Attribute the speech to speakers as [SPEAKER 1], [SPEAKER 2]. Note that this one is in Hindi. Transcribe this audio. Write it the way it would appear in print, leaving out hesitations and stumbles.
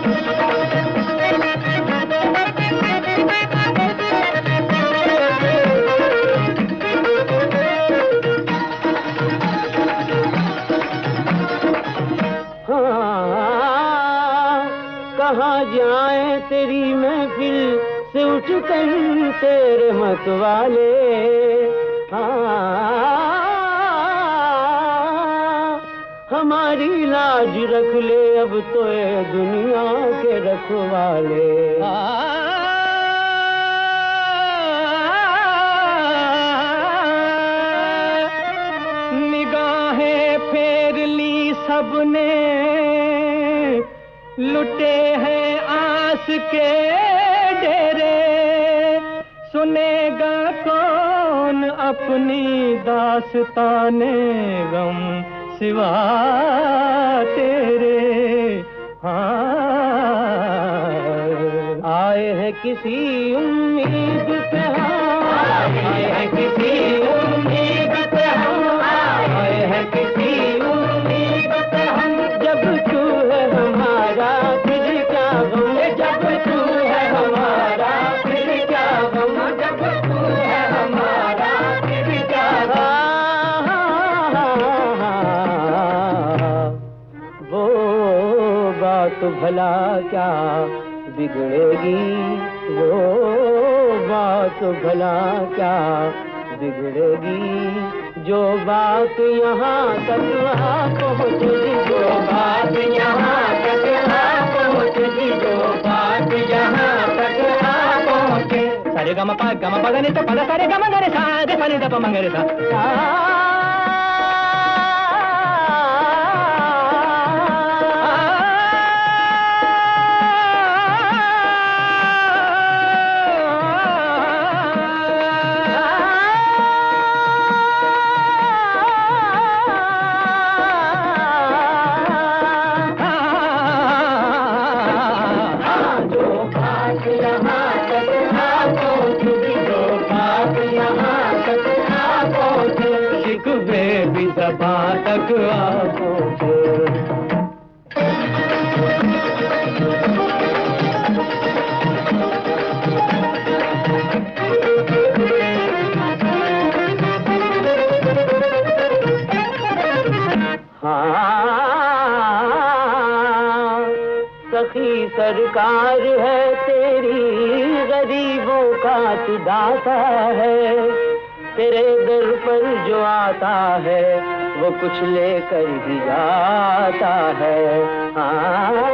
[SPEAKER 1] कहाँ जाए तेरी महफिल से उठकर तेरे मतवाले, हमारी लाज रख ले अब तो ये दुनिया के रखवाले। निगाहें फेर ली सबने, लुटे हैं आस के डेरे, सुनेगा कौन अपनी दास्ताने गम सिवा तेरे। आए हैं किसी उम्मीद पे हम, आए हैं किसी उम्मीद पे हम, आए हैं किसी उम्मीद पे हम। जब तू है हमारा फिर क्या गम, जब तू है हमारा फिर क्या गम, जब तू है हमारा फिर क्या गम। वो बात भला क्या बिगड़ेगी, वो बात भला क्या बिगड़ेगी, जो बात यहाँ तक आ पहुँचेगी, जो बात यहाँ तक आ पहुँचेगी, जो बात यहाँ तक आ पहुँचे। सारे गम पा गने तो पदा सारे गम गरे सा रे सा रे द प म गरे सा। तक आ पहुँचे। सखी सरकार है तेरी, गरीबों का तू दाता है, तेरे दर पर जो आता है वो कुछ लेकर ही जाता है।